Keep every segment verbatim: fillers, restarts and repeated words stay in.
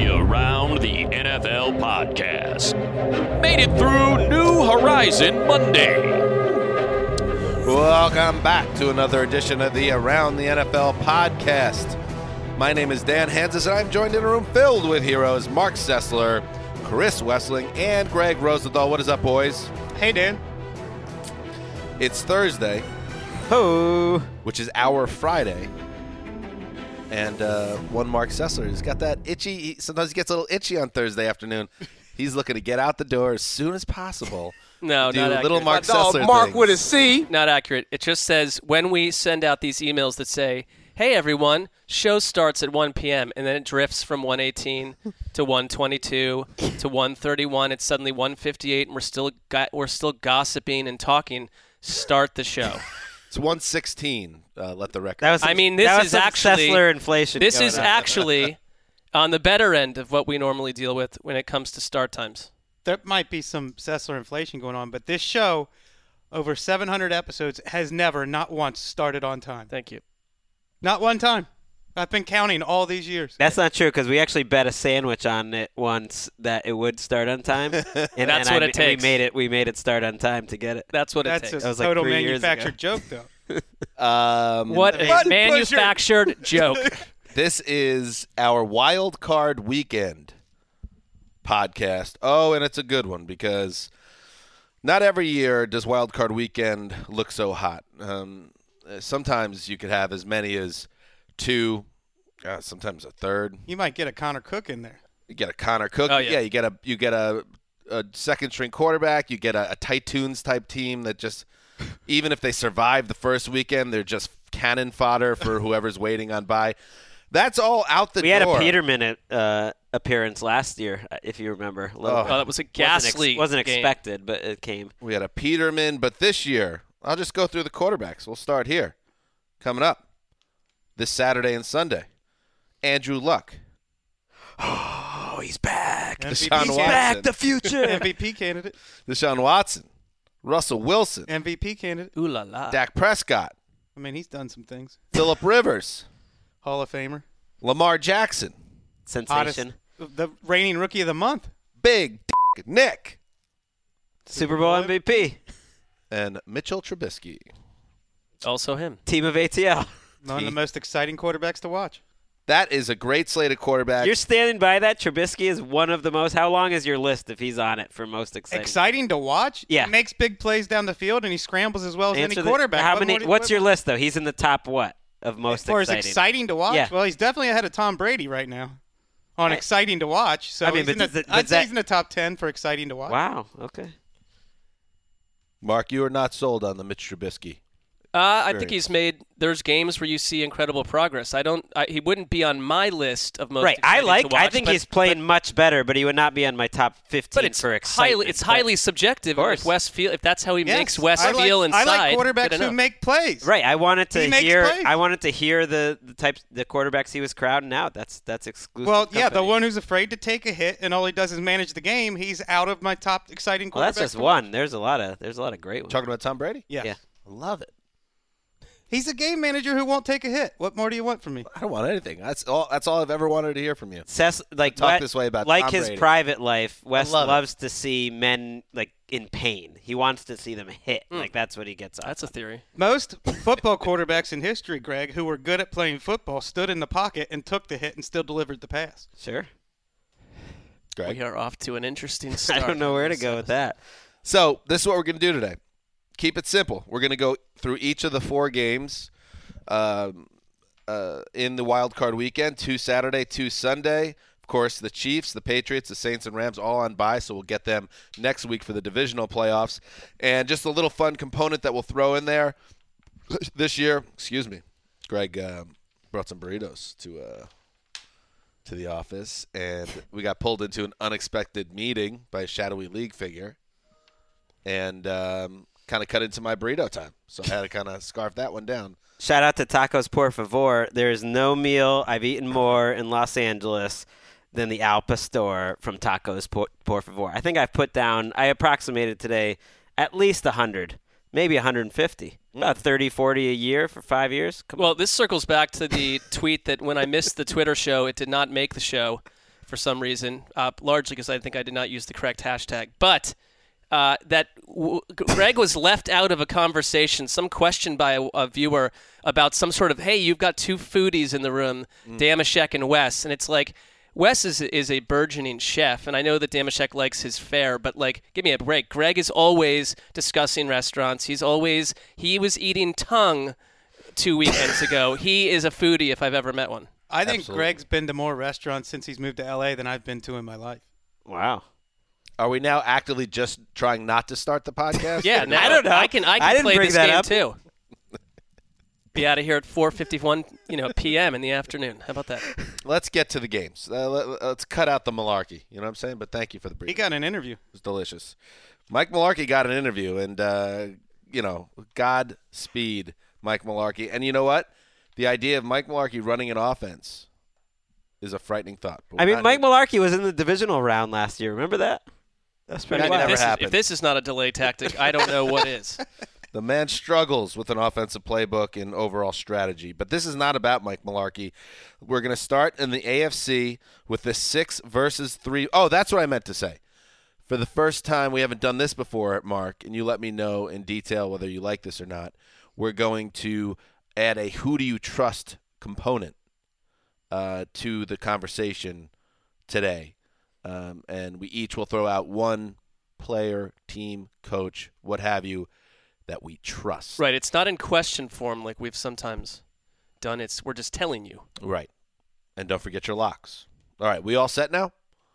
Around the N F L podcast. Made it through New Horizon Monday. Welcome back to another edition of the Around the N F L podcast. My name is Dan Hansis, and I'm joined in a room filled with heroes Mark Sessler, Chris Wessling, and Greg Rosenthal. What is up, boys? Hey, Dan. It's Thursday, Oh, which is our Friday. And uh, one Mark Sessler has got that itchy. He, sometimes he gets a little itchy on Thursday afternoon. He's looking to get out the door as soon as possible. No, do not little accurate. Mark My dog Sessler Mark things. with a C. Not accurate. It just says when we send out these emails that say, hey, everyone, show starts at one p.m., and then it drifts from one eighteen to one twenty-two to one thirty-one. It's suddenly one fifty-eight, and we're still go- we're still gossiping and talking. Start the show. It's one sixteen. Uh, let the record. that was. Some, I mean, this that was is some actually Sessler inflation. This going is on. actually on the better end of what we normally deal with when it comes to start times. There might be some Sessler inflation going on, but this show, over seven hundred episodes, has never, not once, started on time. Thank you. Not one time. I've been counting all these years. That's not true because we actually bet a sandwich on it once that it would start on time, and That's and what I, it takes. We made it. We made it start on time to get it. That's what it That's takes. a was like total three years manufactured joke, though. Um, What a Button manufactured joke. This is our Wild Card Weekend podcast. Oh, and it's a good one because not every year does Wild Card Weekend look so hot. Um, sometimes you could have as many as two, uh, sometimes a third. You might get a Connor Cook in there. You get a Connor Cook. Oh, yeah. you get a you get a, a second string quarterback. You get a, a tight tunes type team that just even if they survive the first weekend, they're just cannon fodder for whoever's waiting on bye. That's all out the We door. had a Peterman uh, appearance last year, if you remember. A little Oh. bit. Oh, that was a wasn't, ghastly ex- wasn't game. expected, but it came. We had a Peterman, but this year, I'll just go through the quarterbacks. We'll start here. Coming up this Saturday and Sunday, Andrew Luck. Oh, he's back. M V P Deshaun candidate. Watson. Back the future. M V P candidate. Deshaun Watson. Russell Wilson. M V P candidate. Ooh la la. Dak Prescott. I mean, he's done some things. Phillip Rivers. Hall of Famer. Lamar Jackson. Sensation. Hottest, the reigning Rookie of the Month. Big D- Nick. Super Bowl M V P. And Mitchell Trubisky. Also him. Team of A T L. One of the most exciting quarterbacks to watch. That is a great slate of quarterbacks. You're standing by that. Trubisky is one of the most. How long is your list if he's on it for most exciting? Exciting to watch? Yeah. He makes big plays down the field, and he scrambles as well as Answer any the- quarterback. How What many? more do- What's what- your list though? He's in the top what of most As far as exciting? exciting to watch? Yeah. Well, he's definitely ahead of Tom Brady right now on I- exciting to watch. So I mean, he's but in the, does it- I'd does say that- he's in the top ten for exciting to watch. Wow. Okay. Mark, you are not sold on the Mitch Trubisky. Uh, I Great. think he's made. There's games where you see incredible progress. I don't. I, he wouldn't be on my list of most. Right. I exciting like. to watch, I think but, he's playing much better, but he would not be on my top fifteen But it's for excitement. highly. It's but- highly subjective. Of course. If Wes feel, if that's how he Yes, makes Wes I like, feel inside. I like good quarterbacks who enough. make plays. Right. I wanted to He makes hear. plays. I wanted to hear the, the types the quarterbacks he was crowding out. That's that's exclusive. Well, yeah, the company. one who's afraid to take a hit and all he does is manage the game, he's out of my top exciting quarterbacks. Well, that's just to watch. one. There's a lot of. There's a lot of great ones. Talking about Tom Brady? Yes. Yeah. I love it. He's a game manager who won't take a hit. What more do you want from me? I don't want anything. That's all. That's all I've ever wanted to hear from you. Cess, like Talk Wes- this way about like Tom his Brady. private life. Wes love it. loves to see men like in pain. He wants to see them hit. Like that's what he gets off. That's a theory. Most football quarterbacks in history, Greg, who were good at playing football, stood in the pocket and took the hit and still delivered the pass. Sure. Greg. We are off to an interesting I start. don't know where to go with that. So this is what we're going to do today. Keep it simple. We're going to go through each of the four games um, uh, in the wild card weekend, two Saturday, two Sunday. Of course, the Chiefs, the Patriots, the Saints, and Rams all on bye, so we'll get them next week for the divisional playoffs. And just a little fun component that we'll throw in there this year. Excuse me. Greg um, brought some burritos to uh, to the office, and we got pulled into an unexpected meeting by a shadowy league figure. And um, kind of cut into my burrito time. So I had to kind of scarf that one down. Shout out to Tacos Por Favor. There is no meal I've eaten more in Los Angeles than the Al Pastor from Tacos Por, Por Favor. I think I've put down, I approximated today, at least one hundred, maybe one hundred fifty. About thirty, forty a year for five years. Come Well, on. this circles back to the tweet that when I missed the Twitter show, it did not make the show. for some reason, uh, largely because I think I did not use the correct hashtag. But uh, that w- Greg was left out of a conversation, some question by a, a viewer about some sort of, hey, you've got two foodies in the room, mm. Damashek and Wes. And it's like, Wes is is a burgeoning chef, and I know that Damashek likes his fare, but, like, give me a break. Greg is always discussing restaurants. He's always – he was eating tongue two weekends ago. He is a foodie if I've ever met one. I think Absolutely. Greg's been to more restaurants since he's moved to L A than I've been to in my life. Wow. Are we now actively just trying not to start the podcast? Yeah, now I don't know. I can I can I didn't play bring this that game up. too. Be out of here at four fifty-one, you know, p m in the afternoon. How about that? Let's get to the games. Uh, let, let's cut out the malarkey. You know what I'm saying? But thank you for the brief. He got an interview. It was delicious. Mike Mularkey got an interview, and, uh, you know, Godspeed, Mike Mularkey. And you know what? The idea of Mike Mularkey running an offense is a frightening thought. I mean, Mike Mularkey was in the divisional round last year. Remember that? That's pretty I mean, That if, never this is, happened. if this is not a delay tactic, I don't know what is. The man struggles with an offensive playbook and overall strategy. But this is not about Mike Mularkey. We're going to start in the A F C with the six versus three. Oh, that's what I meant to say. For the first time, we haven't done this before, Mark, and you let me know in detail whether you like this or not. We're going to add a who do you trust component uh, to the conversation today. Um, and we each will throw out one player, team, coach, what have you, that we trust. Right. It's not in question form like we've sometimes done. It's we're just telling you. Right. And don't forget your locks. All right. We all set now?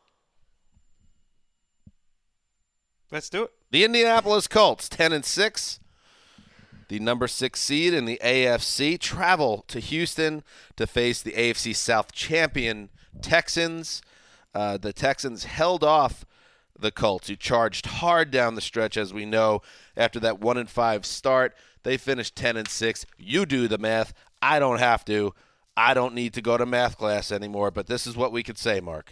Let's do it. The Indianapolis Colts, ten and six. The number six seed in the A F C travel to Houston to face the A F C South champion Texans. Uh, the Texans held off the Colts, who charged hard down the stretch, as we know, after that one and five start. They finished ten and six. You do the math. I don't have to. I don't need to go to math class anymore. But this is what we could say, Mark.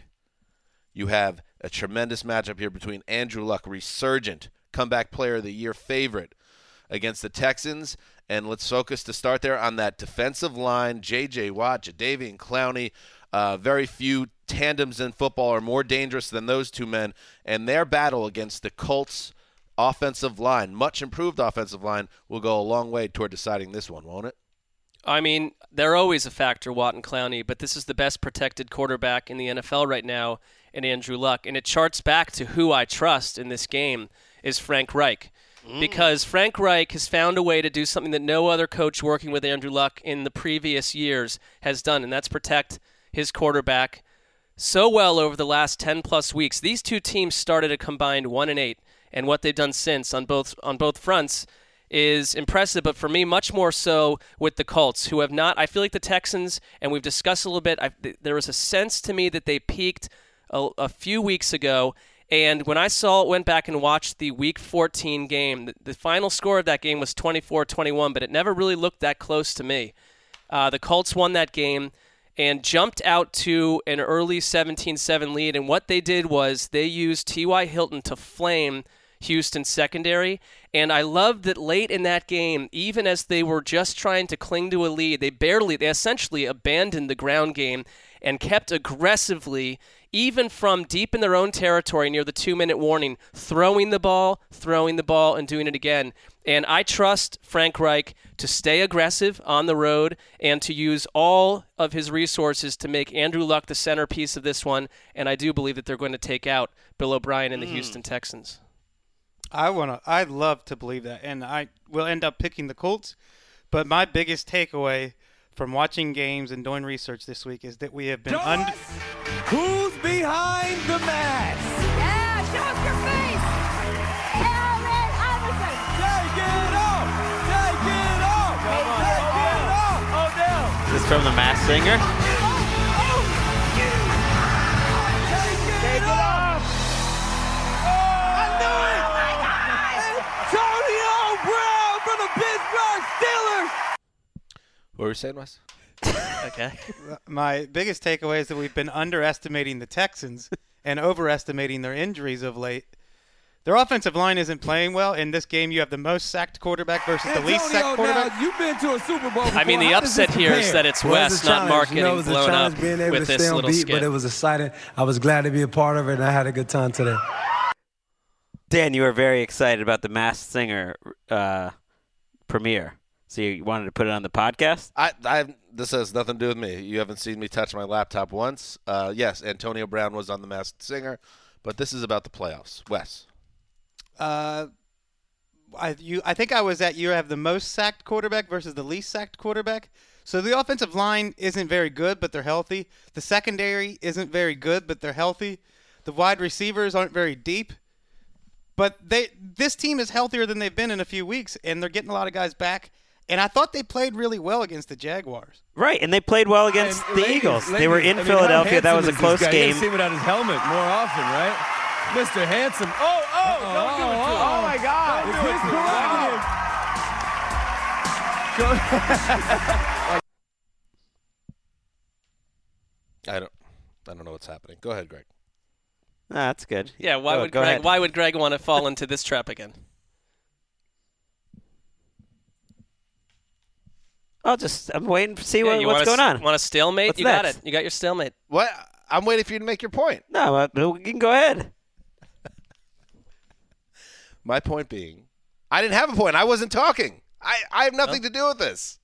You have a tremendous matchup here between Andrew Luck, resurgent comeback player of the year favorite, against the Texans. And let's focus to start there on that defensive line. J J. Watt, Jadeveon Clowney. Uh, very few tandems in football are more dangerous than those two men. And their battle against the Colts offensive line, much improved offensive line, will go a long way toward deciding this one, won't it? I mean, they're always a factor, Watt and Clowney, but this is the best protected quarterback in the N F L right now in Andrew Luck. And it charts back to who I trust in this game is Frank Reich. Mm. Because Frank Reich has found a way to do something that no other coach working with Andrew Luck in the previous years has done, and that's protect his quarterback so well over the last ten-plus weeks. These two teams started a combined one and eight, and what they've done since on both on both fronts is impressive, but for me, much more so with the Colts, who have not – I feel like the Texans, and we've discussed a little bit, I, there was a sense to me that they peaked a, a few weeks ago, and when I saw went back and watched the Week fourteen game, the, the final score of that game was twenty-four twenty-one, but it never really looked that close to me. Uh, the Colts won that game and jumped out to an early seventeen seven lead, and what they did was they used T Y. Hilton to flame Houston's secondary, and I loved that late in that game, even as they were just trying to cling to a lead, they barely, they essentially abandoned the ground game and kept aggressively, even from deep in their own territory near the two-minute warning, throwing the ball, throwing the ball, and doing it again. And I trust Frank Reich to stay aggressive on the road and to use all of his resources to make Andrew Luck the centerpiece of this one, and I do believe that they're going to take out Bill O'Brien and the mm. Houston Texans. I wanna. I'd love to believe that, and I will end up picking the Colts. But my biggest takeaway from watching games and doing research this week is that we have been under. Who's behind the mask? Yeah, show us your face. Allen Iverson. Take it off. Take it off. Come on. Take it off. Oh, no. Is this from the Masked Singer? Take it off. I knew it. Antonio Brown from the Pittsburgh Steelers. What were you saying, Wes? Okay. My biggest takeaway is that we've been underestimating the Texans and overestimating their injuries of late. Their offensive line isn't playing well. In this game, you have the most sacked quarterback versus the least sacked Antonio, quarterback. now, you've been to a Super Bowl before. I mean, the How does upset this here is compare? that it's Well, Wes, it's a not challenge. Mark, You know, it getting was a blown up challenge being able with to this stay on little beat, skit. but it was exciting. I was glad to be a part of it, and I had a good time today. Dan, you were very excited about the Masked Singer uh, premiere, so you wanted to put it on the podcast? I, I this has nothing to do with me. You haven't seen me touch my laptop once. Uh, yes, Antonio Brown was on The Masked Singer, but this is about the playoffs. Wes. Uh, I you I think I was at you have the most sacked quarterback versus the least sacked quarterback. So the offensive line isn't very good, but they're healthy. The secondary isn't very good, but they're healthy. The wide receivers aren't very deep. But they this team is healthier than they've been in a few weeks, and they're getting a lot of guys back. And I thought they played really well against the Jaguars. Right, and they played well against And the ladies, Eagles. ladies, they were in I mean, Philadelphia. how That was a handsome is close this guy? You game. don't see him without his helmet more often, right? Mister Handsome. Oh, oh, don't give it to him. Oh, my God. Don't do it to him. I don't I don't know what's happening. Go ahead, Greg. Ah, that's good. Yeah, why Go- would go Greg? ahead. Why would Greg want to fall into this trap again? I'll just I'm waiting to see Yeah, what, you what's want going a, on. Want a stalemate? What's you got next? it. You got your stalemate. What? I'm waiting for you to make your point. No, uh, you can go ahead. My point being, I didn't have a point. I wasn't talking. I, I have nothing to do with this.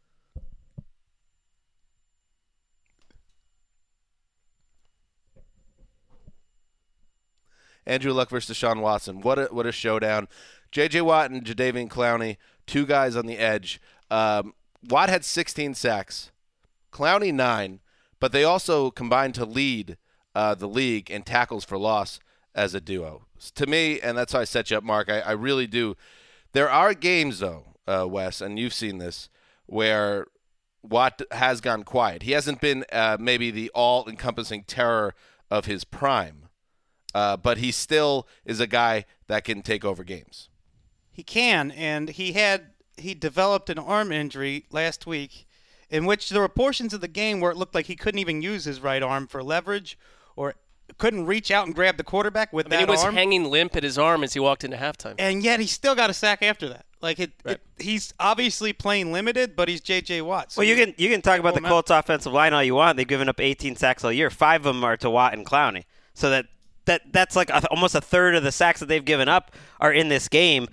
Andrew Luck versus Deshaun Watson. What a, what a showdown. J J. Watt and Jadeveon Clowney, two guys on the edge. Um, Watt had sixteen sacks. Clowney nine, but they also combined to lead uh, the league in tackles for loss as a duo. To me, and that's how I set you up, Mark, I, I really do. There are games, though, uh, Wes, and you've seen this, where Watt has gone quiet. He hasn't been uh, maybe the all-encompassing terror of his prime, uh, but he still is a guy that can take over games. He can, and he had he developed an arm injury last week in which there were portions of the game where it looked like he couldn't even use his right arm for leverage or couldn't reach out and grab the quarterback with I mean, that he was arm. hanging limp at his arm as he walked into halftime. And yet he still got a sack after that. Like it, Right. it he's obviously playing limited, but he's J J. Watt. So Well, you can you can talk about the Pull him out. Colts offensive line all you want. They've given up eighteen sacks all year. Five of them are to Watt and Clowney. So that that that's like a, almost a third of the sacks that they've given up are in this game.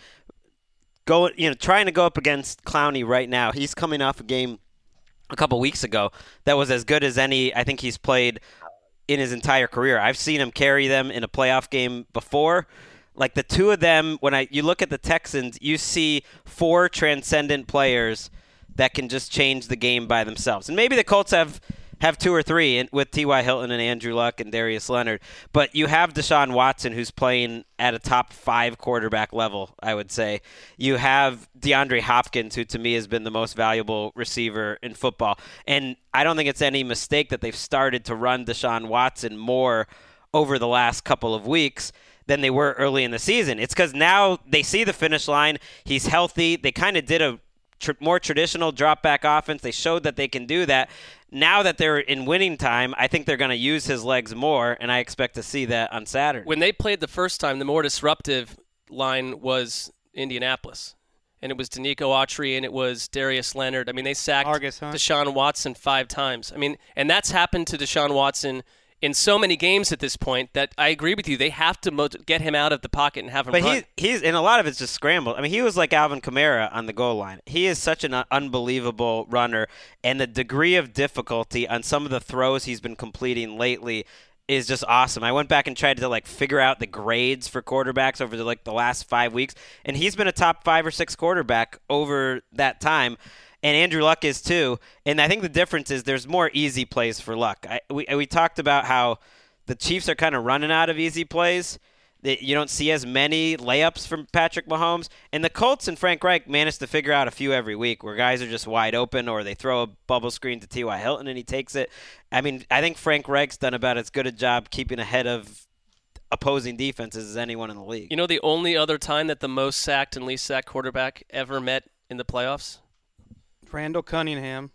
Go, you know, trying to go up against Clowney right now. He's coming off a game a couple weeks ago that was as good as any I think he's played in his entire career. I've seen him carry them in a playoff game before. Like the two of them, when I you look at the Texans, you see four transcendent players that can just change the game by themselves. And maybe the Colts have, have two or three in, with T Y. Hilton and Andrew Luck and Darius Leonard. But you have Deshaun Watson, who's playing at a top five quarterback level, I would say. You have DeAndre Hopkins, who to me has been the most valuable receiver in football. And I don't think it's any mistake that they've started to run Deshaun Watson more over the last couple of weeks than they were early in the season. It's because now they see the finish line. He's healthy. They kind of did a tr- more traditional drop-back offense. They showed that they can do that. Now that they're in winning time, I think they're going to use his legs more, and I expect to see that on Saturday. When they played the first time, the more disruptive line was Indianapolis. And it was Danico Autry and it was Darius Leonard. I mean, they sacked Argus, huh? Deshaun Watson five times. I mean, and that's happened to Deshaun Watson in so many games at this point that I agree with you. They have to mo- get him out of the pocket and have him But run. he, he's and a lot of it's just scrambled. I mean, he was like Alvin Kamara on the goal line. He is such an unbelievable runner, and the degree of difficulty on some of the throws he's been completing lately is just awesome. I went back and tried to like figure out the grades for quarterbacks over the, like the last five weeks, and he's been a top five or six quarterback over that time. And Andrew Luck is too. And I think the difference is there's more easy plays for Luck. I, we we talked about how the Chiefs are kind of running out of easy plays. That you don't see as many layups from Patrick Mahomes. And the Colts and Frank Reich managed to figure out a few every week where guys are just wide open or they throw a bubble screen to T Y. Hilton and he takes it. I mean, I think Frank Reich's done about as good a job keeping ahead of opposing defenses as anyone in the league. You know the only other time that the most sacked and least sacked quarterback ever met in the playoffs? Randall Cunningham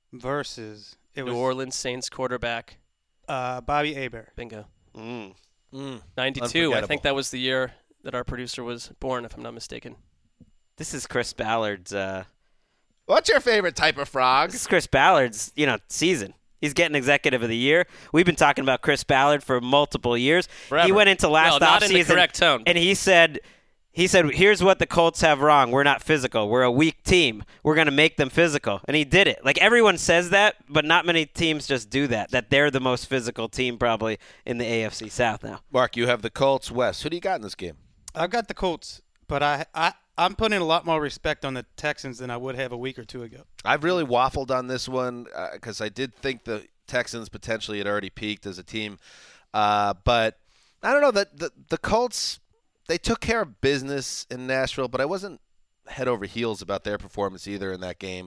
versus it New was Orleans Saints quarterback. uh, Bobby Hebert. Bingo. Mm. Mm, ninety-two. I unforgettable. think that was the year that our producer was born, if I'm not mistaken. This is Chris Ballard's. Uh, What's your favorite type of frog? this is Chris Ballard's, you know, season. He's getting Executive of the Year. We've been talking about Chris Ballard for multiple years. Forever. He went into last Well, not offseason in the correct tone. and he said, he said, here's what the Colts have wrong. We're not physical. We're a weak team. We're going to make them physical. And he did it. Like, everyone says that, but not many teams just do that, that they're the most physical team probably in the A F C South now. Mark, you have the Colts West. Who do you got in this game? I've got the Colts, but I, I, I'm putting a lot more respect on the Texans than I would have a week or two ago. I've really waffled on this one because uh, I did think the Texans potentially had already peaked as a team. Uh, but I don't know. that the, the Colts, they took care of business in Nashville, but I wasn't head over heels about their performance either in that game.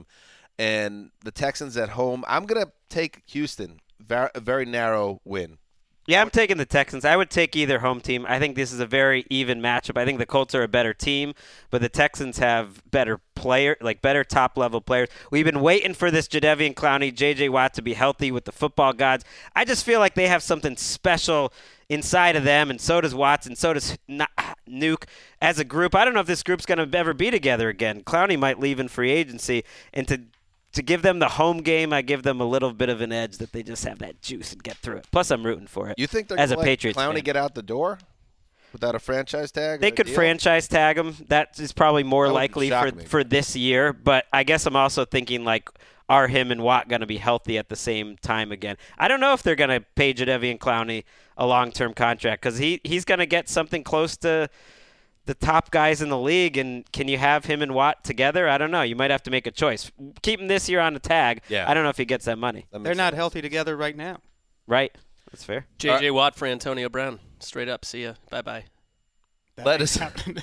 And the Texans at home, I'm going to take Houston. Very, a very narrow win. Yeah, I'm taking the Texans. I would take either home team. I think this is a very even matchup. I think the Colts are a better team, but the Texans have better player, like better top-level players. We've been waiting for this Jadeveon Clowney, J J. Watt to be healthy with the football gods. I just feel like they have something special inside of them, and so does Watson, so does Nuke as a group. I don't know if this group's going to ever be together again. Clowney might leave in free agency, and to To give them the home game, I give them a little bit of an edge that they just have that juice and get through it. Plus, I'm rooting for it. You think they're as going a to let Patriots Clowney fan. get out the door without a franchise tag? They or a could deal? franchise tag him. That is probably more That wouldn't likely shock for me. for this year. But I guess I'm also thinking, like, are him and Watt going to be healthy at the same time again? I don't know if they're going to pay Jadeveon Clowney a long-term contract because he, he's going to get something close to the top guys in the league, and can you have him and Watt together? I don't know. You might have to make a choice. Keep him this year on the tag. Yeah. I don't know if he gets that money. That makes They're not sense. healthy together right now. Right. That's fair. J J. Watt for Antonio Brown. Straight up. See ya. Bye-bye. That Let ain't us- happening.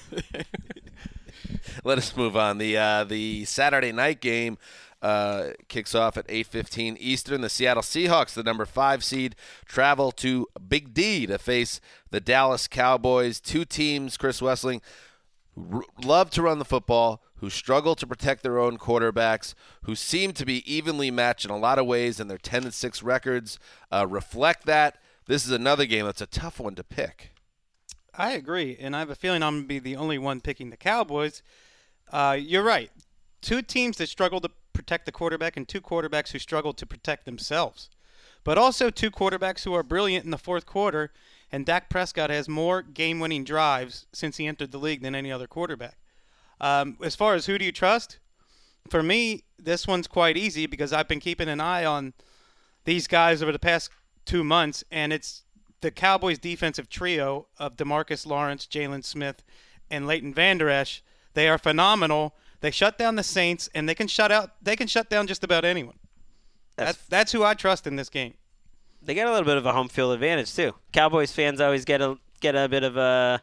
Let us move on. The uh, the Saturday night game uh, kicks off at eight fifteen Eastern. The Seattle Seahawks, the number five seed, travel to Big D to face the Dallas Cowboys. Two teams, Chris Wessling, r- love to run the football, who struggle to protect their own quarterbacks, who seem to be evenly matched in a lot of ways, and their ten and six records uh, reflect that. This is another game that's a tough one to pick. I agree, and I have a feeling I'm going to be the only one picking the Cowboys. Uh, you're right. Two teams that struggle to protect the quarterback and two quarterbacks who struggle to protect themselves. But also two quarterbacks who are brilliant in the fourth quarter, and Dak Prescott has more game-winning drives since he entered the league than any other quarterback. Um, as far as who do you trust, for me, this one's quite easy because I've been keeping an eye on these guys over the past two months, and it's the Cowboys' defensive trio of DeMarcus Lawrence, Jalen Smith, and Leighton Vander Esch. They are phenomenal. They shut down the Saints, and they can shut out. They can shut down just about anyone. That's that's who I trust in this game. They got a little bit of a home field advantage too. Cowboys fans always get a get a bit of a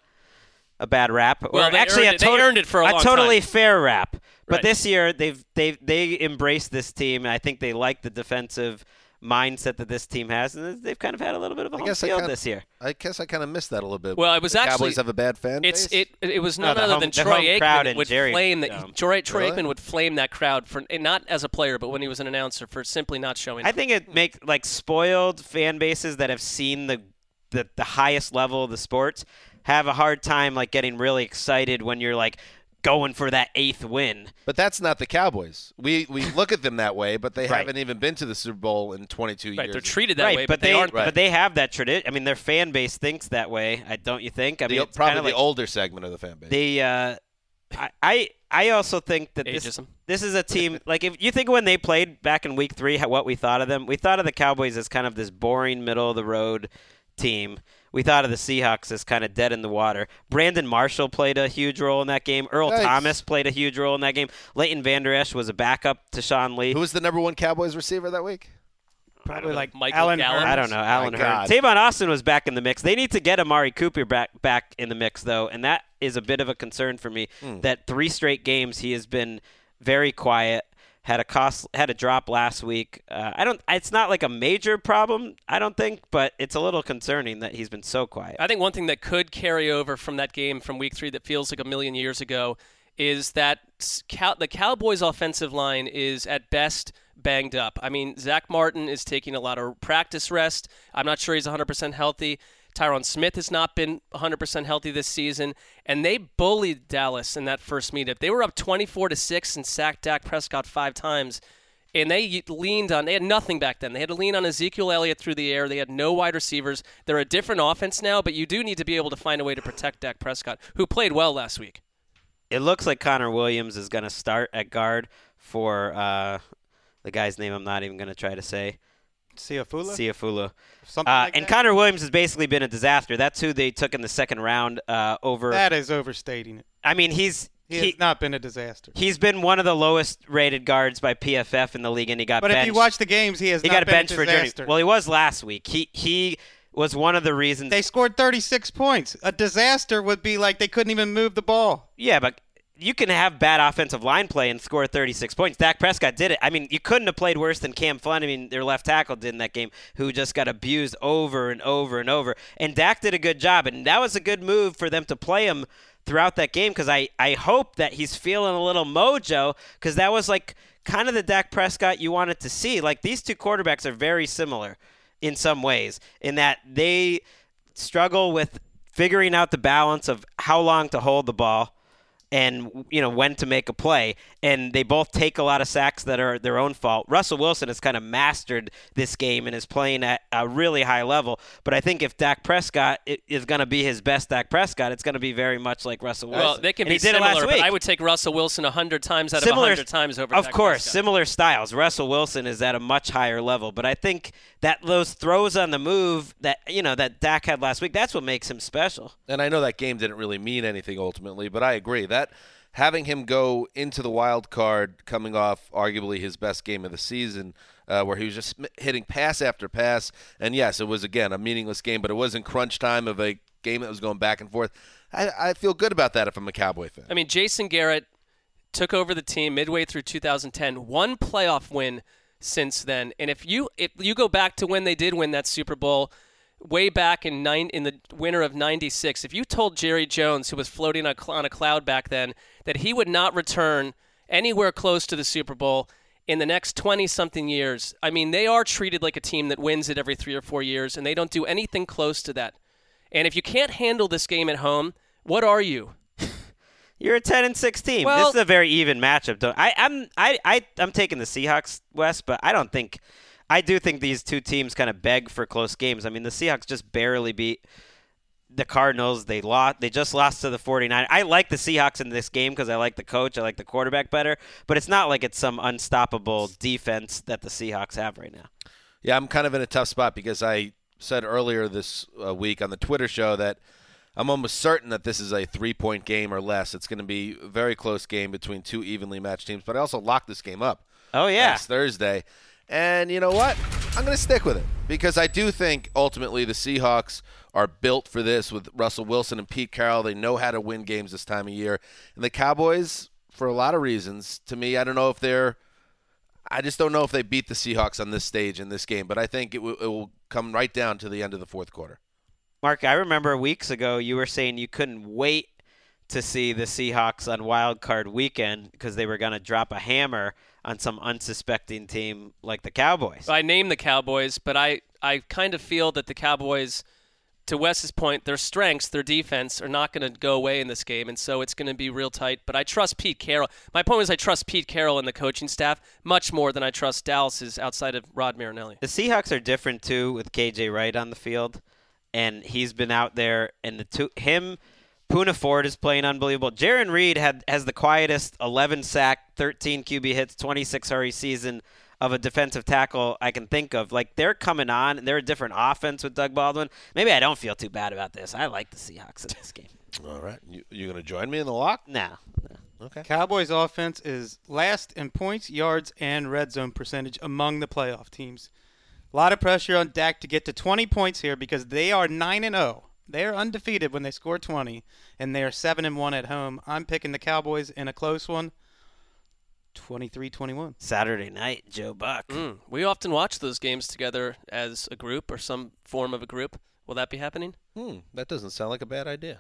a bad rap, Well, or they actually earned a, it- they tot- earned it for a long totally time. fair rap. But Right. this year they've they they embraced this team, and I think they like the defensive mindset that this team has, and they've kind of had a little bit of a I home guess I field kinda- this year. I guess I kind of missed that a little bit. Well, it was the actually- Cowboys have a bad fan It's base. it it was No, none the other home- than the Troy home crowd Aikman in would Jerry flame that. Dome. Troy, Troy Really? Aikman would flame that crowd for and not as a player, but when he was an announcer for simply not showing. I up. think it makes like spoiled fan bases that have seen the, the the highest level of the sports have a hard time like getting really excited when you're like going for that eighth win. But that's not the Cowboys. We we look at them that way, but they Right. haven't even been to the Super Bowl in twenty-two right, years. they're treated that right, way, but, they, they, aren't. Right. but they have that tradition. I mean, their fan base thinks that way. I don't you think? I The- mean, it's probably kinda the like older segment of the fan base. they. Uh, I, I I also think that this Ageism. this is a team like if you think when they played back in week three, how, what we thought of them. We thought of the Cowboys as kind of this boring middle of the road team. We thought of the Seahawks as kind of dead in the water. Brandon Marshall played a huge role in that game. Earl Yikes. Thomas played a huge role in that game. Leighton Vander Esch was a backup to Sean Lee. Who was the number one Cowboys receiver that week? Probably like Michael Alan Gallup. Hurns. I don't know. Alan My Hurd. God. Tavon Austin was back in the mix. They need to get Amari Cooper back back in the mix, though, and that is a bit of a concern for me. That three straight games he has been very quiet. Had a cost, had a drop last week. Uh, I don't. It's not like a major problem, I don't think, but it's a little concerning that he's been so quiet. I think one thing that could carry over from that game from week three that feels like a million years ago is that s- Cow- the Cowboys' offensive line is at best banged up. I mean, Zach Martin is taking a lot of practice rest. I'm not sure he's one hundred percent healthy. Tyron Smith has not been one hundred percent healthy this season, and they bullied Dallas in that first meetup. They were up twenty-four to six and sacked Dak Prescott five times, and they leaned on – they had nothing back then. They had to lean on Ezekiel Elliott through the air. They had no wide receivers. They're a different offense now, but you do need to be able to find a way to protect Dak Prescott, who played well last week. It looks like Connor Williams is going to start at guard for uh, the guy's name I'm not even going to try to say. Siafula? Siafula. Something Uh, like and that? Connor Williams has basically been a disaster. That's who they took in the second round uh, over. That is overstating it. I mean, he's He, he, has not been a disaster. he's been one of the lowest rated guards by P F F in the league, and he got But benched. if you watch the games, he has he not got a been bench a for Journey. disaster. Well, he was last week. He he was one of the reasons. They scored thirty-six points. A disaster would be like they couldn't even move the ball. Yeah, but you can have bad offensive line play and score thirty-six points. Dak Prescott did it. I mean, you couldn't have played worse than Cam Fleming, their left tackle, did in that game, who just got abused over and over and over. And Dak did a good job, and that was a good move for them to play him throughout that game, because I, I hope that he's feeling a little mojo, because that was like kind of the Dak Prescott you wanted to see. Like, these two quarterbacks are very similar in some ways, in that they struggle with figuring out the balance of how long to hold the ball and, you know, when to make a play. And they both take a lot of sacks that are their own fault. Russell Wilson has kind of mastered this game and is playing at a really high level. But I think if Dak Prescott is going to be his best Dak Prescott, it's going to be very much like Russell Wilson. Well, they can and be he did similar, it last but week. I would take Russell Wilson one hundred times out Similar- of one hundred times over Of Dak course, Prescott. similar styles. Russell Wilson is at a much higher level. But I think that those throws on the move that, you know, that Dak had last week, that's what makes him special. And I know that game didn't really mean anything ultimately, but I agree that having him go into the wild card coming off arguably his best game of the season, uh, where he was just hitting pass after pass, and yes, it was, again, a meaningless game, but it wasn't crunch time of a game that was going back and forth. I, I feel good about that if I'm a Cowboy fan. I mean, Jason Garrett took over the team midway through two thousand ten, one playoff win since then. And if you if you go back to when they did win that Super Bowl, way back in nine in the winter of ninety-six, if you told Jerry Jones, who was floating on a, cl- on a cloud back then, that he would not return anywhere close to the Super Bowl in the next twenty-something years, I mean, they are treated like a team that wins it every three or four years, and they don't do anything close to that. And if you can't handle this game at home, what are you? You're a ten and six team. Well- this is a very even matchup. Don't I? I'm I, I I'm taking the Seahawks, Wes, but I don't think I do think these two teams kind of beg for close games. I mean, the Seahawks just barely beat the Cardinals. They lost. They just lost to the forty-niners. I like the Seahawks in this game because I like the coach. I like the quarterback better. But it's not like it's some unstoppable defense that the Seahawks have right now. Yeah, I'm kind of in a tough spot because I said earlier this uh, week on the Twitter show that I'm almost certain that this is a three-point game or less. It's going to be a very close game between two evenly matched teams. But I also locked this game up. Oh, yeah. Next Thursday. And you know what? I'm going to stick with it because I do think ultimately the Seahawks are built for this with Russell Wilson and Pete Carroll. They know how to win games this time of year. And the Cowboys, for a lot of reasons, to me, I don't know if they're – I just don't know if they beat the Seahawks on this stage in this game. But I think it, w- it will come right down to the end of the fourth quarter. Mark, I remember weeks ago you were saying you couldn't wait to see the Seahawks on Wild Card Weekend because they were going to drop a hammer on some unsuspecting team like the Cowboys. I named the Cowboys, but I, I kind of feel that the Cowboys, to Wes's point, their strengths, their defense, are not going to go away in this game, and so it's going to be real tight. But I trust Pete Carroll. My point was I trust Pete Carroll and the coaching staff much more than I trust Dallas's outside of Rod Marinelli. The Seahawks are different, too, with K J Wright on the field, and he's been out there, and the two, him – Poona Ford is playing unbelievable. Jaron Reed had has the quietest eleven sack, thirteen Q B hits, twenty-six hurry season of a defensive tackle I can think of. Like, they're coming on. They're a different offense with Doug Baldwin. Maybe I don't feel too bad about this. I like the Seahawks in this game. All right. You, you going to join me in the lock? No. no. Okay. Cowboys offense is last in points, yards, and red zone percentage among the playoff teams. A lot of pressure on Dak to get to twenty points here because they are nine and oh. They are undefeated when they score twenty, and they are seven and one at home. I'm picking the Cowboys in a close one, twenty-three twenty-one. Saturday night, Joe Buck. Mm, we often watch those games together as a group or some form of a group. Will that be happening? Hmm, that doesn't sound like a bad idea.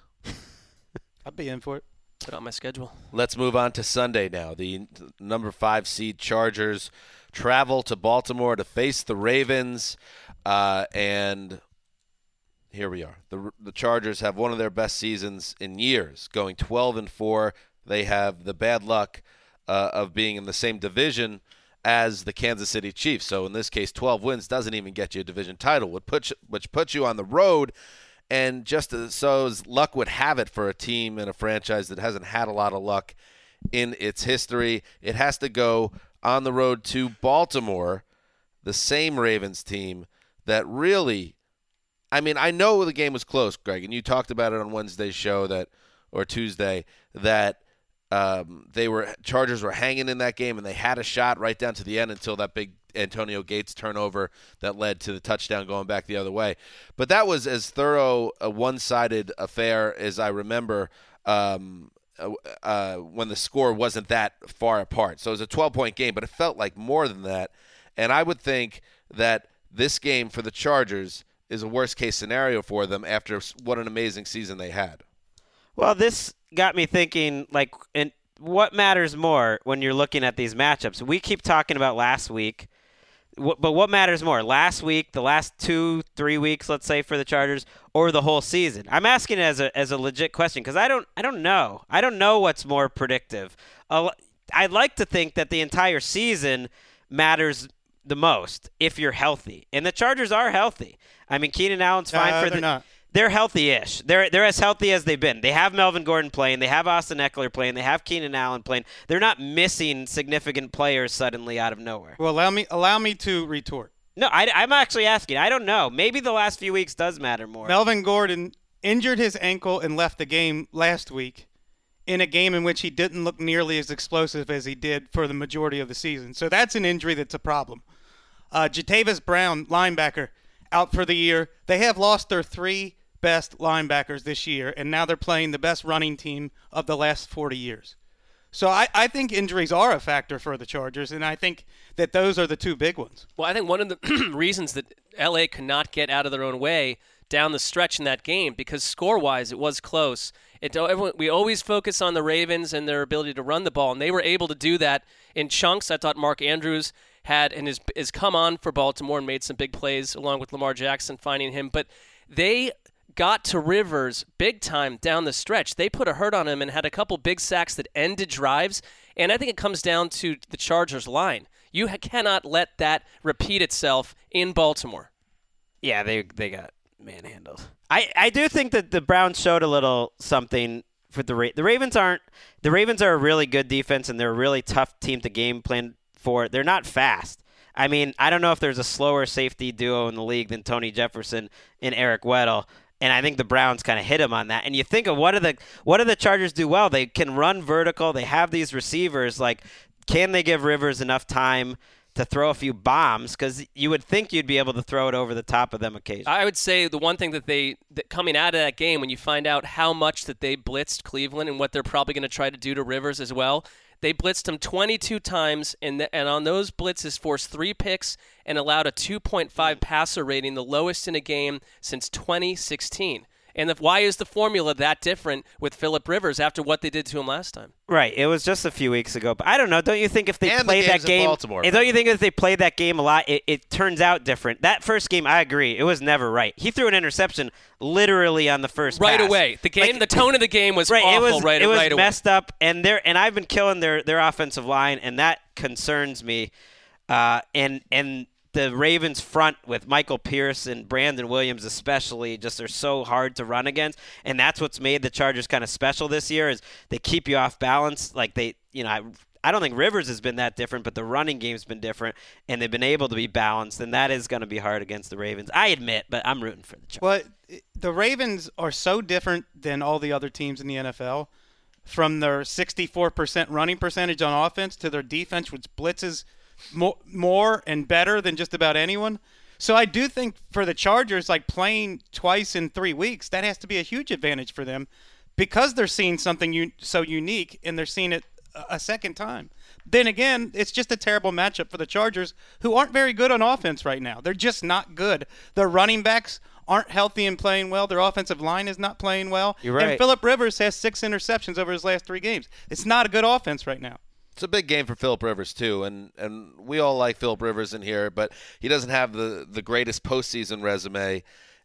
I'd be in for it. Put it on my schedule. Let's move on to Sunday now. The number five seed Chargers travel to Baltimore to face the Ravens, uh, and here we are. The the Chargers have one of their best seasons in years, going twelve and four. They have the bad luck uh, of being in the same division as the Kansas City Chiefs. So in this case, twelve wins doesn't even get you a division title, which puts, which puts you on the road. And just as, so as luck would have it for a team and a franchise that hasn't had a lot of luck in its history, it has to go on the road to Baltimore, the same Ravens team that really, I mean, I know the game was close, Greg, and you talked about it on Wednesday's show that, or Tuesday, that um, they were Chargers were hanging in that game and they had a shot right down to the end until that big Antonio Gates turnover that led to the touchdown going back the other way. But that was as thorough a one-sided affair as I remember um, uh, when the score wasn't that far apart. So it was a twelve-point game, but it felt like more than that. And I would think that this game for the Chargers is a worst-case scenario for them after what an amazing season they had. Well, this got me thinking, like, and what matters more when you're looking at these matchups? We keep talking about last week, but what matters more, last week, the last two, three weeks, let's say, for the Chargers, or the whole season? I'm asking it as a as a legit question because I don't I don't know. I don't know what's more predictive. I'd like to think that the entire season matters the most if you're healthy, and the Chargers are healthy. I mean, Keenan Allen's fine uh, for they're the. Not. They're healthy-ish. They're they're as healthy as they've been. They have Melvin Gordon playing. They have Austin Eckler playing. They have Keenan Allen playing. They're not missing significant players suddenly out of nowhere. Well, allow me allow me to retort. No, I, I'm actually asking. I don't know. Maybe the last few weeks does matter more. Melvin Gordon injured his ankle and left the game last week in a game in which he didn't look nearly as explosive as he did for the majority of the season. So that's an injury that's a problem. Uh, Jatavis Brown, linebacker, out for the year. They have lost their three best linebackers this year, and now they're playing the best running team of the last forty years. So I, I think injuries are a factor for the Chargers, and I think that those are the two big ones. Well, I think one of the reasons that L A could not get out of their own way down the stretch in that game, because score-wise it was close. It, everyone, we always focus on the Ravens and their ability to run the ball, and they were able to do that in chunks. I thought Mark Andrews had and has, has come on for Baltimore and made some big plays along with Lamar Jackson finding him. But they got to Rivers big time down the stretch. They put a hurt on him and had a couple big sacks that ended drives. And I think it comes down to the Chargers line. You ha- cannot let that repeat itself in Baltimore. Yeah, they they got manhandled. I, I do think that the Browns showed a little something for the Ra- the Ravens aren't the Ravens are a really good defense and they're a really tough team to game plan for. They're not fast. I mean, I don't know if there's a slower safety duo in the league than Tony Jefferson and Eric Weddle. And I think the Browns kind of hit him on that. And you think of what do the what do the Chargers do well? They can run vertical. They have these receivers. Like, can they give Rivers enough time to throw a few bombs? Because you would think you'd be able to throw it over the top of them occasionally. I would say the one thing that they that coming out of that game, when you find out how much that they blitzed Cleveland and what they're probably going to try to do to Rivers as well, they blitzed him twenty-two times, and the, and on those blitzes forced three picks and allowed a two point five passer rating, the lowest in a game since twenty sixteen. And the, why is the formula that different with Phillip Rivers after what they did to him last time? Right. It was just a few weeks ago. But I don't know. Don't you think if they and played the that game, Baltimore, don't you think if they played that game a lot, it, it turns out different? That first game, I agree, it was never right. He threw an interception literally on the first right pass. away. The game, like, the tone of the game was right, awful. It was, right, it was right messed away. up, and they're and I've been killing their their offensive line, and that concerns me. Uh, and and. The Ravens front with Michael Pierce and Brandon Williams especially just are so hard to run against, and that's what's made the Chargers kind of special this year is they keep you off balance. Like they, you know, I, I don't think Rivers has been that different, but the running game's been different, and they've been able to be balanced, and that is going to be hard against the Ravens. I admit, but I'm rooting for the Chargers. Well, the Ravens are so different than all the other teams in the N F L, from their sixty-four percent running percentage on offense to their defense, which blitzes More, more and better than just about anyone. So I do think for the Chargers, like playing twice in three weeks, that has to be a huge advantage for them because they're seeing something un- so unique and they're seeing it a, a second time. Then again, it's just a terrible matchup for the Chargers, who aren't very good on offense right now. They're just not good. Their running backs aren't healthy and playing well. Their offensive line is not playing well. You're right. And Phillip Rivers has six interceptions over his last three games. It's not a good offense right now. It's a big game for Phillip Rivers, too, and, and we all like Phillip Rivers in here, but he doesn't have the, the greatest postseason resume,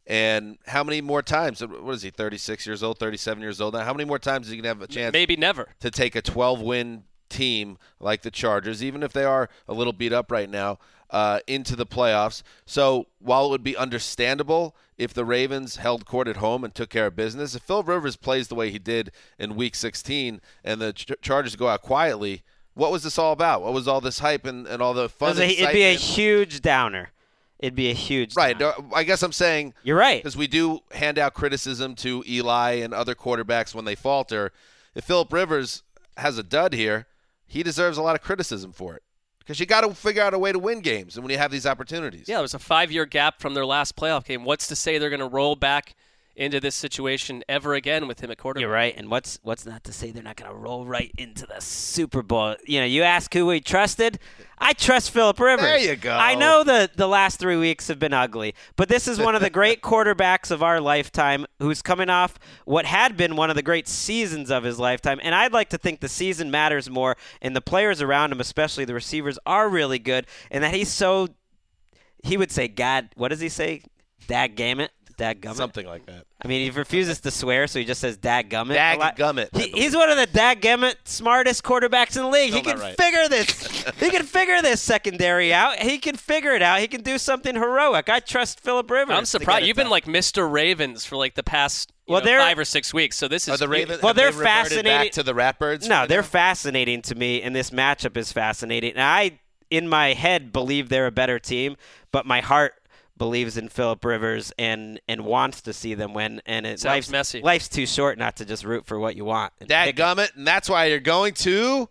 And how many more times? What is he? thirty-six years old, thirty-seven years old now. How many more times is he gonna have a chance? Maybe never. To take a twelve-win team like the Chargers, even if they are a little beat up right now, uh, into the playoffs. So while it would be understandable if the Ravens held court at home and took care of business, if Philip Rivers plays the way he did in Week sixteen and the Ch- Chargers go out quietly, what was this all about? What was all this hype and, and all the fun? It'd excitement? be a huge downer. It'd be a huge right. downer. I guess I'm saying You're right. because we do hand out criticism to Eli and other quarterbacks when they falter. If Philip Rivers has a dud here, he deserves a lot of criticism for it because you got to figure out a way to win games and when you have these opportunities. Yeah, there's a five-year gap from their last playoff game. What's to say they're going to roll back into this situation ever again with him at quarterback? You're right. And what's what's not to say they're not going to roll right into the Super Bowl? You know, you ask who we trusted. I trust Philip Rivers. There you go. I know the the last three weeks have been ugly, but this is one of the great quarterbacks of our lifetime who's coming off what had been one of the great seasons of his lifetime. And I'd like to think the season matters more, and the players around him, especially the receivers, are really good, and that he's so – he would say, God, what does he say? Dadgummit? Dadgummit? Something like that. I mean, he refuses to swear, so he just says dadgummit. a lot. Dadgummit. He, he's one of the dadgummit smartest quarterbacks in the league. Still he can not right. figure this. he can figure this secondary out. He can figure it out. He can do something heroic. I trust Philip Rivers. I'm surprised. You've been like Mister Ravens for like the past you Well, know, they're- five or six weeks. So this is Are the Ravens? Well, have they're they reverted fascinating- back to the Ratbirds. No, right they're now? fascinating to me, and this matchup is fascinating. And I, in my head, believe they're a better team, but my heart believes in Philip Rivers and, and wants to see them win. And it, Sounds life's, messy. life's too short not to just root for what you want. And pick- Dadgummit, and that's why you're going to.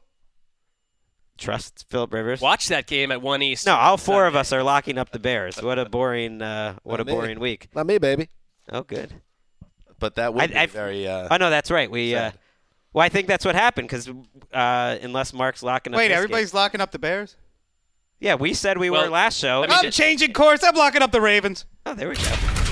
trust Philip Rivers. watch that game at one East. No, all four of us are locking up the Bears. What a boring, uh, what a Not me. boring week. Not me, baby. Oh, good. But that would I- be I- very. Uh, Oh no, that's right. We, uh, sad. well, I think that's what happened because uh, unless Mark's locking up. Wait, this everybody's game. locking up the Bears? Yeah, we said we Well, were last show. I mean, I'm did- changing course. I'm locking up the Ravens. oh, there we go.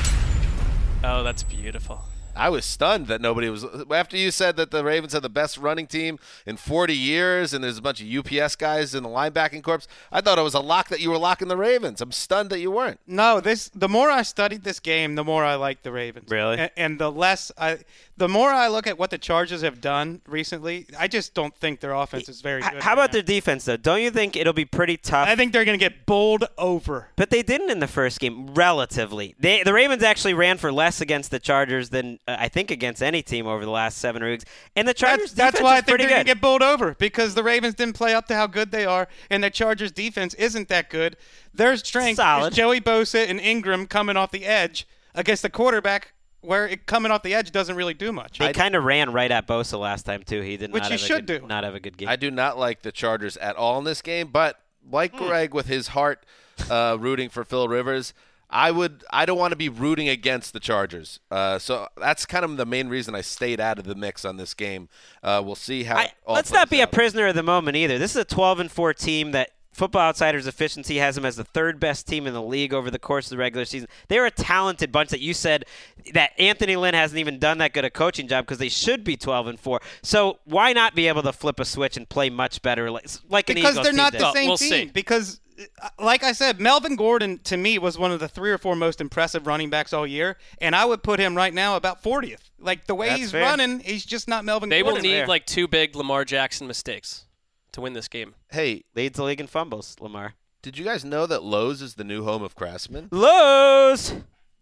Oh, that's beautiful. I was stunned that nobody was. After you said that the Ravens had the best running team in forty years and there's a bunch of U P S guys in the linebacking corps, I thought it was a lock that you were locking the Ravens. I'm stunned that you weren't. No, this. The more I studied this game, the more I like the Ravens. Really? And, and the less I, the more I look at what the Chargers have done recently, I just don't think their offense is very H- good. How right about now. their defense though? Don't you think it'll be pretty tough? I think they're going to get bowled over. But they didn't in the first game, relatively. They, the Ravens actually ran for less against the Chargers than uh, I think against any team over the last seven weeks. And the Chargers' That's, that's defense why I is think pretty they're going good. to get bowled over because the Ravens didn't play up to how good they are, and the Chargers' defense isn't that good. Their strength Solid. is Joey Bosa and Ingram coming off the edge against the quarterback, where it coming off the edge doesn't really do much. They kind of ran right at Bosa last time too. He did Which not he have a should good, do. not have a good game. I do not like the Chargers at all in this game, but like Hmm. Greg with his heart uh, rooting for Phil Rivers, I would. I don't want to be rooting against the Chargers. Uh, so that's kind of the main reason I stayed out of the mix on this game. Uh, we'll see how. I, it all let's not plays be a out. prisoner of the moment either. This is a twelve and four team that Football Outsiders efficiency has them as the third best team in the league over the course of the regular season. They're a talented bunch that you said that Anthony Lynn hasn't even done that good a coaching job because they should be twelve and four. So why not be able to flip a switch and play much better like, like an because Eagles they're team not did? the Well, same we'll team. see. Because, uh, like I said, Melvin Gordon to me was one of the three or four most impressive running backs all year, and I would put him right now about fortieth. Like the way That's he's fair. running, he's just not Melvin They will Gordon. need there. like two big Lamar Jackson mistakes to win this game. Hey, Leads the league in fumbles, Lamar. did you guys know that Lowe's is the new home of Craftsman? Lowe's!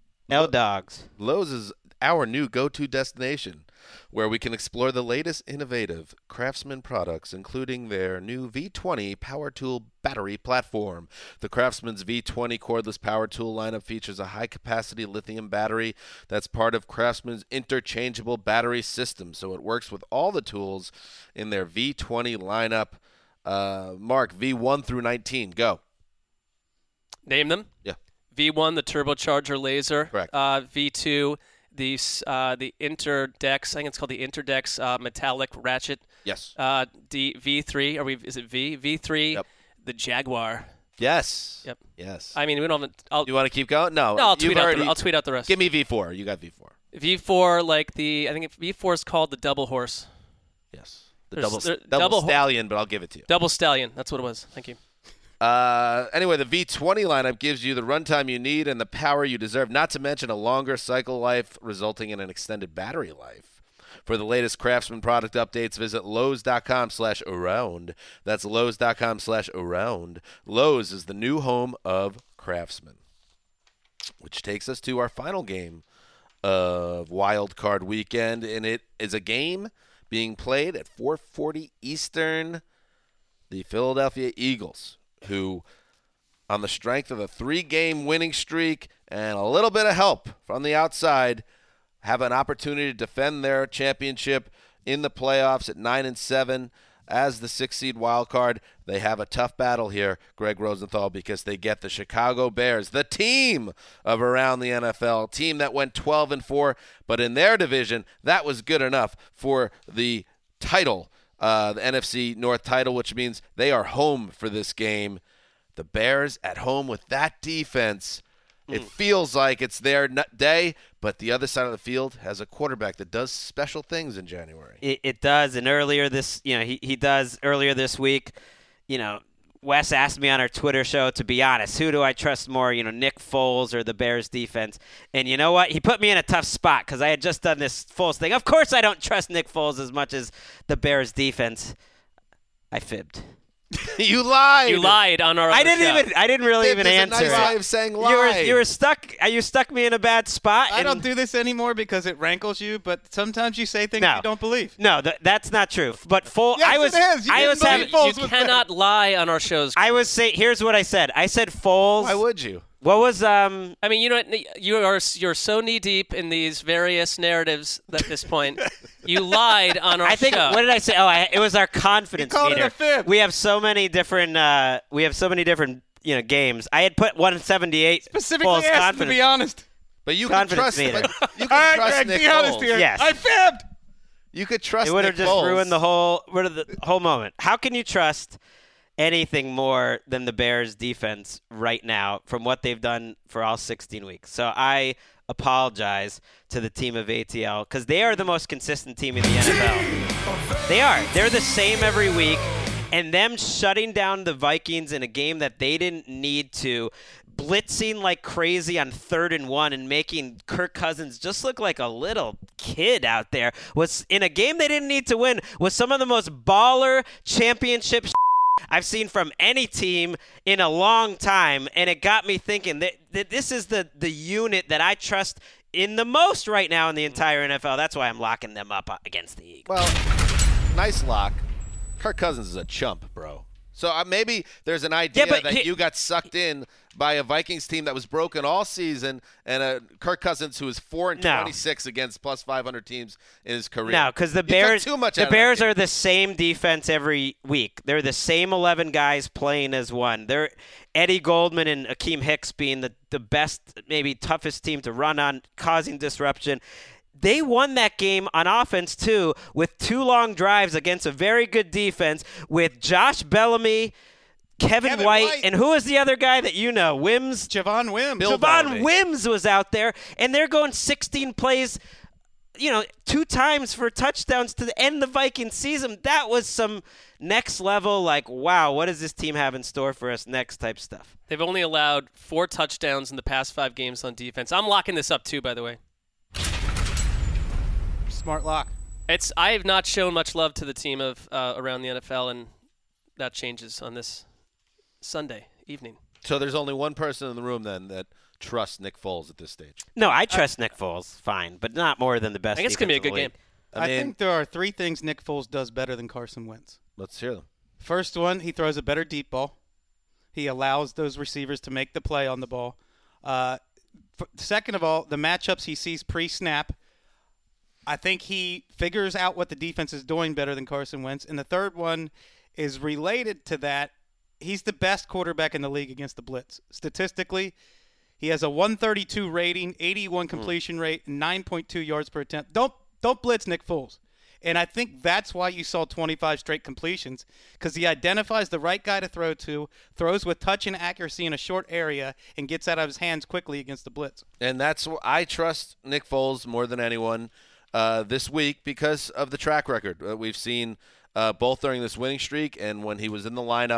L Dogs. Lowe's is our new go-to destination where we can explore the latest innovative Craftsman products, including their new V twenty Power Tool battery platform. The Craftsman's V twenty cordless power tool lineup features a high-capacity lithium battery that's part of Craftsman's interchangeable battery system, so it works with all the tools in their V twenty lineup. Uh, Mark, V one through nineteen, go. Name them. Yeah. V one, the turbocharger laser. Correct. Uh, V two, the s- uh, the Interdex. I think it's called the Interdex uh, metallic ratchet. Yes. Uh, D V three. Are we? Is it V? V three. Yep. The Jaguar. Yes. Yep. Yes. I mean, we don't. Have, I'll, you want to keep going? No. no, I'll you've tweet out. already, The, I'll tweet out the rest. Give me V four. You got V four. V four, like the. I think V four is called the double horse. Yes. The There's- double, there- double, double ho- stallion, but I'll give it to you. Double stallion. That's what it was. Thank you. Uh, anyway, the V twenty lineup gives you the runtime you need and the power you deserve, not to mention a longer cycle life resulting in an extended battery life. For the latest Craftsman product updates, visit Lowe's.com slash around. That's Lowe's.com slash around. Lowe's is the new home of Craftsman. Which takes us to our final game of Wild Card Weekend, and it is a game being played at four forty Eastern. The Philadelphia Eagles, who, on the strength of a three-game winning streak and a little bit of help from the outside, have an opportunity to defend their championship in the playoffs at nine and seven as the six-seed wild card. They have a tough battle here, Greg Rosenthal, because they get the Chicago Bears, the team of around the N F L, team that went twelve and four, but in their division, that was good enough for the title, uh, the N F C North title, which means they are home for this game. The Bears at home with that defense. It feels like it's their day, but the other side of the field has a quarterback that does special things in January. It, it does, and earlier this, you know, he, he does earlier this week, you know, Wes asked me on our Twitter show, to be honest, who do I trust more, you know, Nick Foles or the Bears defense? And you know what? He put me in a tough spot because I had just done this Foles thing. Of course I don't trust Nick Foles as much as the Bears defense. I fibbed. You lied. You lied on our. I other didn't show. even. I didn't really Fib even is a answer. nice it. way of saying You were lied. you were stuck. You stuck me in a bad spot. I and- don't do this anymore because it rankles you, but sometimes you say things No. you don't believe. No, th- that's not true. But Foles. Yes, I was. it is. You I didn't was believe having. Foles You was cannot lie on our shows. I was saying. Here's what I said. I said Foles. Why would you? What was um? I mean, you know, you are you're so knee deep in these various narratives at this point. You lied on our I think. show. What did I say? Oh, I, it was our confidence You called it meter. a fib. We have so many different. Uh, we have so many different. You know, games. I had put one seventy-eight. Specifically Foles asked to confidence. be honest. But you can Confidence trust. meter. But you All can right, trust Greg, Nick be honest Foles. here. Yes. I fibbed. You could trust. It would have Nick just Foles. ruined the whole. Rid of the whole moment. How can you trust anything more than the Bears defense right now from what they've done for all sixteen weeks? So I apologize to the team of A T L because they are the most consistent team in the N F L. They are. They're the same every week. And them shutting down the Vikings in a game that they didn't need to, blitzing like crazy on third and one and making Kirk Cousins just look like a little kid out there, was in a game they didn't need to win, was some of the most baller championship I've seen from any team in a long time. And it got me thinking that, that this is the, the unit that I trust in the most right now in the entire N F L. That's why I'm locking them up against the Eagles. Well, nice lock. Kirk Cousins is a chump, bro. So uh, maybe there's an idea Yeah, but that he- you got sucked in by a Vikings team that was broken all season, and a Kirk Cousins who is four and No. twenty-six against plus five hundred teams in his career. No, because the You took Bears, too much the out of that Bears game. are the same defense every week. They're the same eleven guys playing as one. They're Eddie Goldman and Akeem Hicks being the, the best, maybe toughest team to run on, causing disruption. They won that game on offense, too, with two long drives against a very good defense with Josh Bellamy, Kevin, Kevin White, White. and who is the other guy that you know? Wims? Javon Wims. Bill Javon Bellamy. Wims was out there, and they're going sixteen plays, you know, two times for touchdowns to end the Vikings season. That was some next level, like, wow, what does this team have in store for us next type stuff. They've only allowed four touchdowns in the past five games on defense. I'm locking this up too, by the way. Smart lock. It's I have not shown much love to the team of uh, around the N F L, and that changes on this Sunday evening. So there's only one person in the room then that trusts Nick Foles at this stage. No, I trust Nick Foles, fine, but not more than the best. I think it's gonna be a defense in good the game. league. I I, mean, think there are three things Nick Foles does better than Carson Wentz. let's hear them. First one, he throws a better deep ball. He allows those receivers to make the play on the ball. Uh, f- second of all, the matchups he sees pre-snap, I think he figures out what the defense is doing better than Carson Wentz. And the third one is related to that. He's the best quarterback in the league against the blitz. Statistically, he has a one thirty-two rating, eighty-one completion rate, nine point two yards per attempt. Don't don't blitz Nick Foles. And I think that's why you saw twenty-five straight completions, because he identifies the right guy to throw to, throws with touch and accuracy in a short area, and gets out of his hands quickly against the blitz. And that's wh- I trust Nick Foles more than anyone uh, this week because of the track record uh, we've seen uh, both during this winning streak and when he was in the lineup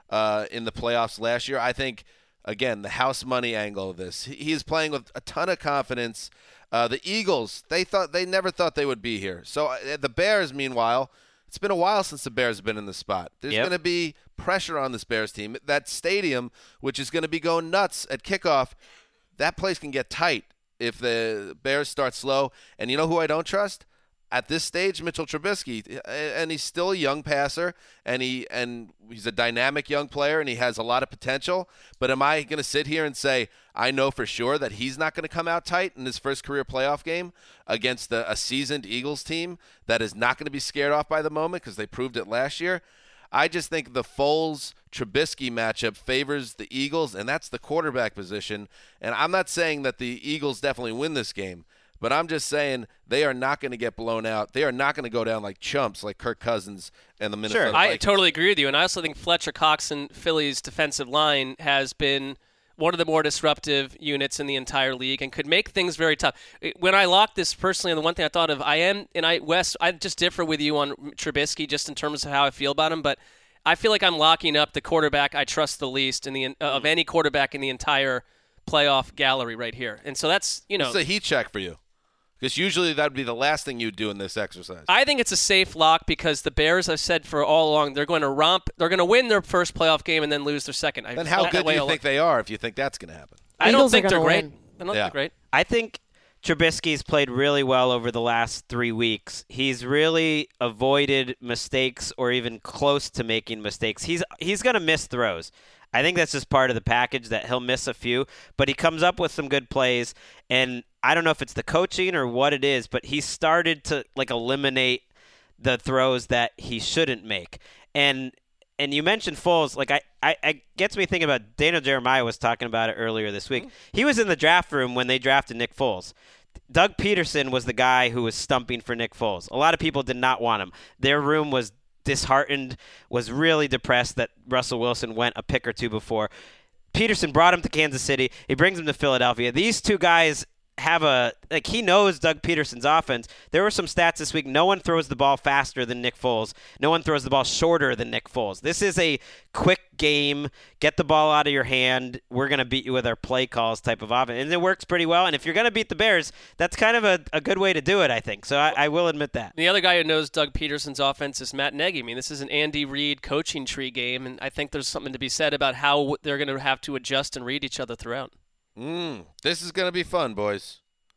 uh, in the playoffs last year. I think, again, the house money angle of this. He, he is playing with a ton of confidence. Uh, the Eagles, they thought they never thought they would be here. So uh, the Bears, meanwhile, it's been a while since the Bears have been in this spot. There's Yep. going to be pressure on this Bears team. That stadium, which is going to be going nuts at kickoff, that place can get tight if the Bears start slow. And you know who I don't trust? At this stage, Mitchell Trubisky, and he's still a young passer, and he and he's a dynamic young player, and he has a lot of potential. But am I going to sit here and say I know for sure that he's not going to come out tight in his first career playoff game against a, a seasoned Eagles team that is not going to be scared off by the moment because they proved it last year? I just think the Foles-Trubisky matchup favors the Eagles, and that's the quarterback position. And I'm not saying that the Eagles definitely win this game, but I'm just saying they are not going to get blown out. They are not going to go down like chumps like Kirk Cousins and the Minnesota Sure, I Vikings. totally agree with you. And I also think Fletcher Cox and Philly's defensive line has been one of the more disruptive units in the entire league and could make things very tough. When I locked this personally, and the one thing I thought of, I am, and I, Wes, I just differ with you on Trubisky just in terms of how I feel about him, but I feel like I'm locking up the quarterback I trust the least in the uh, of any quarterback in the entire playoff gallery right here. And so that's, you know. It's a heat check for you. Because usually that would be the last thing you'd do in this exercise. I think it's a safe lock because the Bears, I've said for all along, they're going to romp. They're going to win their first playoff game and then lose their second. Then how good do you think they are if you think that's going to happen? I don't Eagles are think they're gonna great. win. I don't Yeah. think they're great. I think Trubisky's played really well over the last three weeks. He's really avoided mistakes or even close to making mistakes. He's he's going to miss throws. I think that's just part of the package that he'll miss a few, but he comes up with some good plays, and I don't know if it's the coaching or what it is, but he started to like eliminate the throws that he shouldn't make. And and you mentioned Foles, like I, I, I gets me thinking about Daniel Jeremiah was talking about it earlier this week. He was in the draft room when they drafted Nick Foles. Doug Peterson was the guy who was stumping for Nick Foles. A lot of people did not want him. Their room was disheartened, was really depressed that Russell Wilson went a pick or two before. Peterson brought him to Kansas City. He brings him to Philadelphia. These two guys have a – like he knows Doug Peterson's offense. There were some stats this week. No one throws the ball faster than Nick Foles. No one throws the ball shorter than Nick Foles. This is a quick game. Get the ball out of your hand. We're going to beat you with our play calls type of offense. And it works pretty well. And if you're going to beat the Bears, that's kind of a, a good way to do it, I think. So I, I will admit that. The other guy who knows Doug Peterson's offense is Matt Nagy. I mean, this is an Andy Reid coaching tree game, and I think there's something to be said about how they're going to have to adjust and read each other throughout. Mm, this is going to be fun, boys.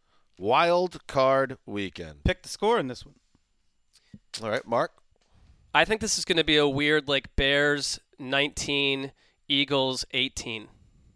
Wild card weekend. Pick the score in this one. All right, Mark. I think this is going to be a weird, like, Bears nineteen, Eagles eighteen.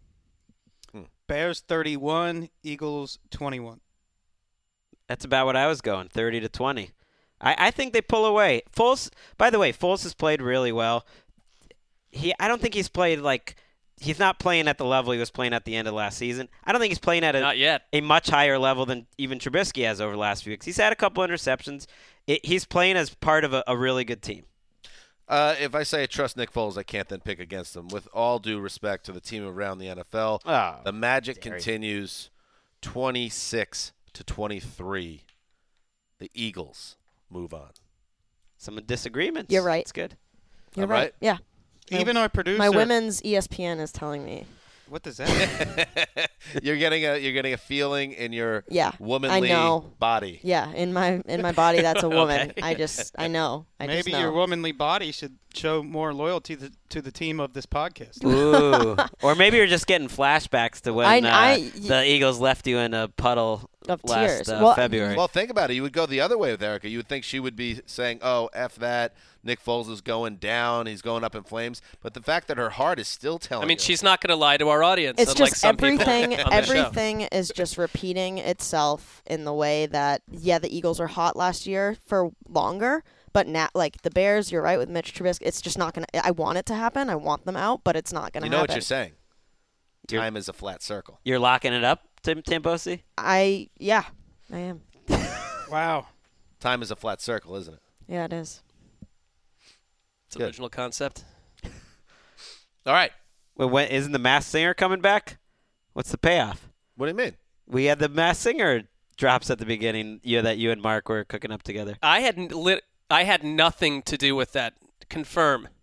Bears thirty-one, Eagles twenty-one. That's about what I was going, thirty to twenty. I, I think they pull away. Foles, by the way, Foles has played really well. He, I don't think he's played like he's not playing at the level he was playing at the end of last season. I don't think he's playing at a, Not yet. a much higher level than even Trubisky has over the last few weeks. He's had a couple interceptions. It, he's playing as part of a, a really good team. Uh, if I say I trust Nick Foles, I can't then pick against him. With all due respect to the team around the N F L, Oh, the magic dare you. continues twenty-six to twenty-three. The Eagles move on. Some disagreements. You're right. It's good. You're All right. right. Yeah. Even our producer. My women's E S P N is telling me. What does that mean? you're getting a you're getting a feeling in your Yeah, womanly I know. body. Yeah, in my in my body, that's a woman. Okay. I just I know. I just Maybe know. your womanly body should show more loyalty to, to the team of this podcast. Ooh. Or maybe you're just getting flashbacks to when I- uh, I- the Eagles left you in a puddle Of last tears. uh, Well, February. Well, think about it. You would go the other way with Erica. You would think she would be saying, "Oh, f that. Nick Foles is going down. He's going up in flames." But the fact that her heart is still telling I mean, her- she's not going to lie to our audience. It's unlike just some people everything. on the show. Everything is just repeating itself in the way that yeah, the Eagles were hot last year for longer, but now like the Bears, you're right with Mitch Trubisky. It's just not gonna. I want it to happen. I want them out, but it's not gonna You know happen. what you're saying? You're- Time is a flat circle. You're locking it up, Tim Tamposi? I yeah, I am. Wow. Time is a flat circle, isn't it? Yeah, it is. It's an original concept. All right. Well, when, isn't the Masked Singer coming back? What's the payoff? What do you mean? We had the Masked Singer drops at the beginning. You that you and Mark were cooking up together. I had n- lit, I had nothing to do with that. Confirm.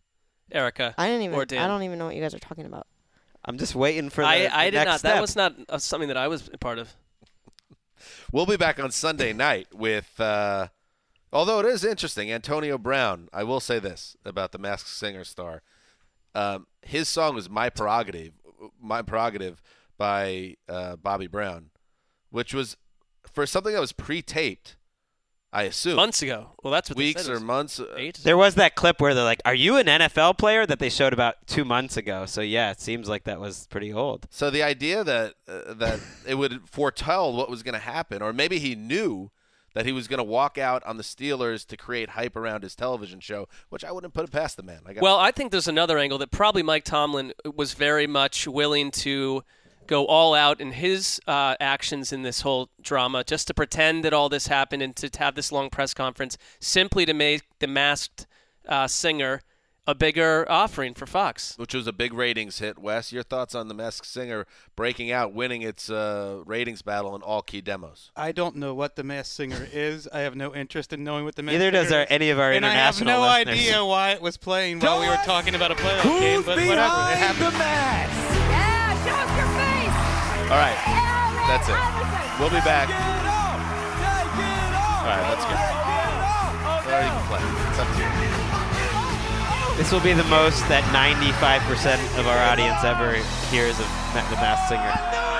Erica. I didn't even. Or Dan. I don't even know what you guys are talking about. I'm just waiting for the, I, the I did next not. step. That was not uh, something that I was a part of. We'll be back on Sunday night with, uh, although it is interesting, Antonio Brown. I will say this about the Masked Singer star. Um, his song was My Prerogative, My Prerogative by uh, Bobby Brown, which was for something that was pre-taped, I assume. Months ago. Well, that's what Weeks they said. It or was months. Eight? There was that clip where they're like, "Are you an N F L player?" that they showed about two months ago. So yeah, it seems like that was pretty old. So the idea that uh, that it would foretell what was going to happen, or maybe he knew that he was going to walk out on the Steelers to create hype around his television show, which I wouldn't put it past the man. I got Well, I think there's another angle that probably Mike Tomlin was very much willing to go all out in his uh, actions in this whole drama, just to pretend that all this happened and to have this long press conference, simply to make the Masked uh, Singer a bigger offering for Fox. which was a big ratings hit. Wes, your thoughts on the Masked Singer breaking out, winning its uh, ratings battle in all key demos? I don't know what the Masked Singer is. I have no interest in knowing what the Masked Neither Singer does our, is. any of our And I have international no listeners. idea why it was playing while we were talking about a playoff Who's game, but whatever. It behind happened. the mask? Yeah, show us your face. All right, Aaron that's it. Iverson. We'll be back. Take it off. Take it off. All right, let's go. Take it off. Or you can play. It's up to you. This will be the most that ninety-five percent of our audience ever hears of Ma- the Masked Singer.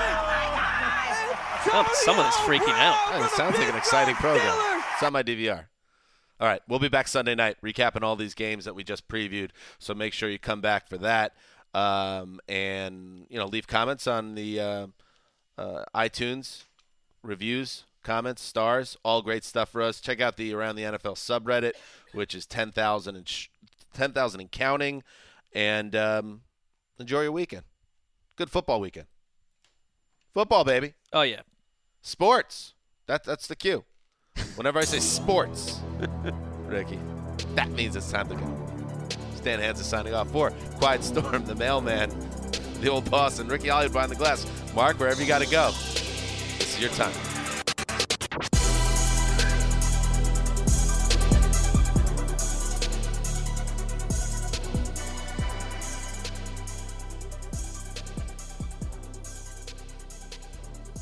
Oh, someone is freaking out. Oh, it sounds like an exciting program. It's on my D V R. All right, we'll be back Sunday night recapping all these games that we just previewed. So make sure you come back for that, um, and you know, leave comments on the uh, uh, iTunes reviews, comments, stars, all great stuff for us. Check out the Around the N F L subreddit, which is ten thousand and sh- ten thousand and counting, and um, enjoy your weekend. Good football weekend. Football, baby. Oh, yeah. Sports. That, that's the cue. Whenever I say sports, Ricky, that means it's time to go. Stan Hansen signing off for Quiet Storm, the mailman, the old boss, and Ricky Hollywood behind the glass. Mark, wherever you got to go, this is your time.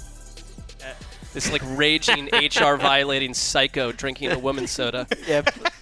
This like raging H R violating psycho drinking a woman's soda. Yep.